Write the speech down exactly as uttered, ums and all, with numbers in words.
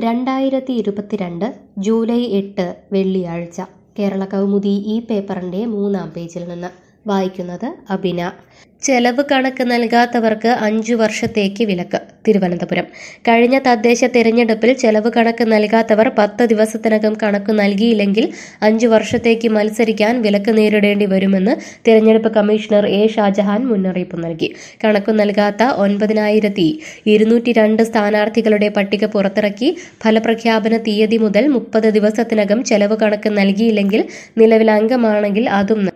രണ്ടായിരത്തി ഇരുപത്തിരണ്ട് ജൂലൈ എട്ട് വെള്ളിയാഴ്ച കേരള കൗമുദി ഈ പേപ്പറിൻ്റെ മൂന്നാം പേജിൽ നിന്ന് വായിക്കുന്നത് അബിന. ചെലവ് കണക്ക് നൽകാത്തവർക്ക് അഞ്ചു വർഷത്തേക്ക് വിലക്ക്. തിരുവനന്തപുരം. കഴിഞ്ഞ തദ്ദേശ തെരഞ്ഞെടുപ്പിൽ ചെലവ് കണക്ക് നൽകാത്തവർ പത്ത് ദിവസത്തിനകം കണക്ക് നൽകിയില്ലെങ്കിൽ അഞ്ചു വർഷത്തേക്ക് മത്സരിക്കാൻ വിലക്ക് നേരിടേണ്ടി വരുമെന്ന് തിരഞ്ഞെടുപ്പ് കമ്മീഷണർ എ ഷാജഹാൻ മുന്നറിയിപ്പ് നൽകി. കണക്കു നൽകാത്ത ഒൻപതിനായിരത്തി ഇരുന്നൂറ്റി രണ്ട് സ്ഥാനാർത്ഥികളുടെ പട്ടിക പുറത്തിറക്കി. ഫലപ്രഖ്യാപന തീയതി മുതൽ മുപ്പത് ദിവസത്തിനകം ചെലവ് കണക്ക് നൽകിയില്ലെങ്കിൽ നിലവിൽ അംഗമാണെങ്കിൽ അതും